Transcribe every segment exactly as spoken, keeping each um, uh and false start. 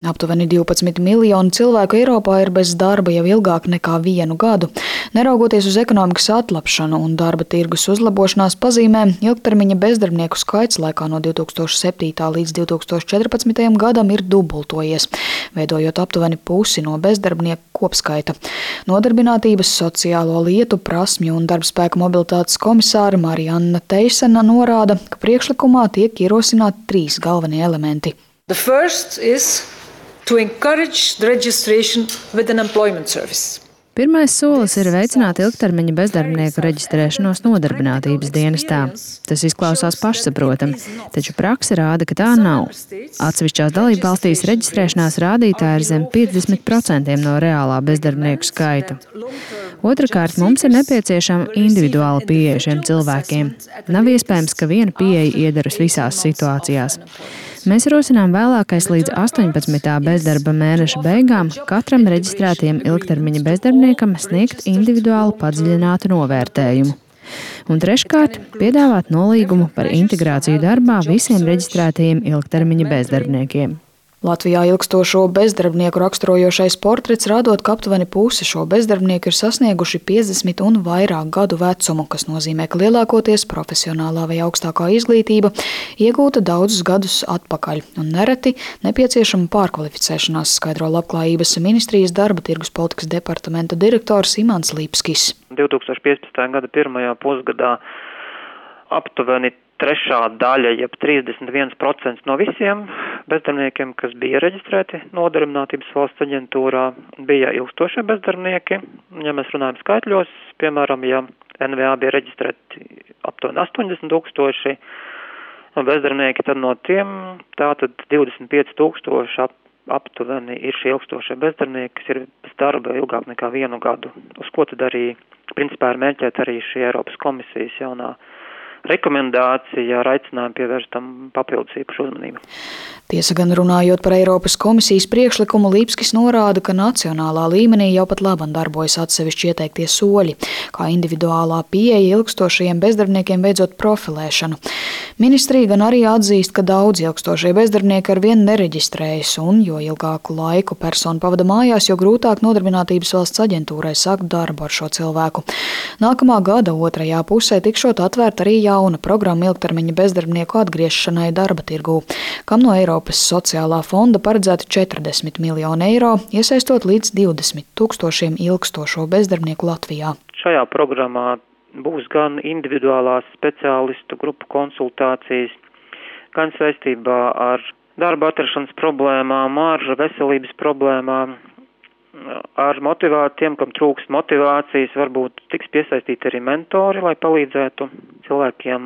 Aptuveni divpadsmit miljoni cilvēku Eiropā ir bez darba jau ilgāk nekā vienu gadu. Neraugoties uz ekonomikas atlapšanu un darba tirgus uzlabošanās pazīmēm, ilgtermiņa bezdarbnieku skaits laikā no divtūkstoš septītā līdz divtūkstoš četrpadsmitajam gadam ir dubultojies, veidojot aptuveni pusi no bezdarbnieku kopskaita. Nodarbinātības, sociālo lietu, prasmju un darbspēka mobilitātes komisāre Marianna Teisena norāda, ka priekšlikumā tiek ierosināti trīs galvenie elementi. The first is to encourage the registration with an employment service. Pirmais solis ir veicināt ilgtermiņa bezdarbnieku reģistrēšanos nodarbinātības dienestā. Tas izklausās pašsaprotami, taču prakse rāda, ka tā nav. Atsevišķās dalībvalstīs reģistrēšanās rādītāji ir zem piecdesmit procenti no reālā bezdarbnieku skaita. Otrakārt, mums ir nepieciešama individuāla pieeja šiem cilvēkiem. Nav iespējams, ka viena pieeja iederas visās situācijās. Mēs rosinām vēlākais līdz astoņpadsmitā bezdarba mēneša beigām katram reģistrētajam ilgtermiņa bezdarbniekam sniegt individuālu padziļinātu novērtējumu. Un treškārt, piedāvāt nolīgumu par integrāciju darbā visiem reģistrētajiem ilgtermiņa bezdarbniekiem. Latvijā ilgstošo bezdarbnieku raksturojošais portrets rādot, ka aptuveni pusi šo bezdarbnieku ir sasnieguši piecdesmit un vairāk gadu vecumu, kas nozīmē, ka lielākoties profesionālā vai augstākā izglītība iegūta daudzus gadus atpakaļ un nereti nepieciešama pārkvalificēšanās, skaidro Labklājības ministrijas darba tirgus politikas departamenta direktors Imants Lipskis. divtūkstoš piecpadsmitā gada pirmajā pusgadā aptuveni trešā daļa, jeb trīsdesmit viens procents no visiem bezdarbniekiem, kas bija reģistrēti Nodarbinātības valsts aģentūrā, bija ilgstošie bezdarbnieki. Ja mēs runājam skaitļos, piemēram, ja N V A bija reģistrēti aptuveni astoņdesmit tūkstoši bezdarbnieki, tad no tiem tātad divdesmit pieci tūkstoši ap, aptuveni ir šie ilgstošie bezdarbnieki, kas ir bez darba ilgāk nekā vienu gadu. Uz ko tad arī, principā, ir mērķēta arī šī Eiropas komisijas jaunā rekomendācija ar aicinājumu pievērst tam papildus īpašu uzmanību. Tiesa gan runājot par Eiropas komisijas priekšlikumu, Lipskis norāda, ka nacionālā līmenī jau pat labam darbojas atsevišķi ieteiktie soļi, kā individuālā pieeja ilgstošajiem bezdarbniekiem beidzot profilēšanu. Ministrija gan arī atzīst, ka daudz ilgstošie bezdarbnieki ar vienu nereģistrējas un, jo ilgāku laiku persona pavada mājās, jo grūtāk Nodarbinātības valsts aģentūrai sākt darbu ar šo cilvēku. Nākamā gada otrajā pusē tikšot atvērta arī jauna programma ilgtermiņa bezdarbnieku atgriešanai darba tirgū, kam no Eiropas sociālā fonda paredzēti četrdesmit miljoni eiro, iesaistot līdz divdesmit tūkstošiem ilgstošo bezdarbnieku Latvijā. Šajā programmā būs gan individuālās speciālistu grupu konsultācijas, gan saistībā ar darba atrašanas problēmām, ar veselības problēmām, ar motivātiem, kam trūkst motivācijas, varbūt tiks piesaistīti arī mentori, lai palīdzētu cilvēkiem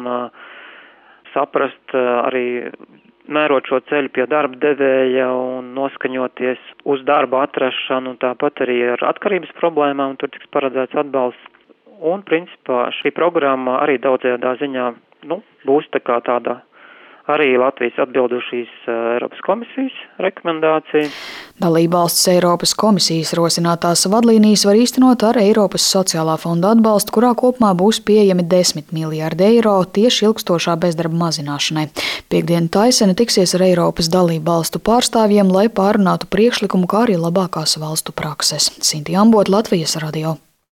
saprast, arī mērot šo ceļu pie darba devēja un noskaņoties uz darba atrašanu, un tāpat arī ar atkarības problēmām, tur tiks paredzēts atbalsts. Un, principā, šī programma arī daudzajādā ziņā, nu, būs tā kā tāda arī Latvijas atbildušīs Eiropas komisijas rekomendācija. Dalībvalsts Eiropas komisijas rosinātās vadlīnijas var īstenot ar Eiropas sociālā fonda atbalstu, kurā kopumā būs pieejami desmit miljārdi eiro tieši ilgstošā bezdarba mazināšanai. Piektdien Taisene tiksies ar Eiropas dalībvalstu pārstāvjiem, lai pārunātu priekšlikumu, kā arī labākās valstu prakses. Sinti Ambot, Latvijas radio.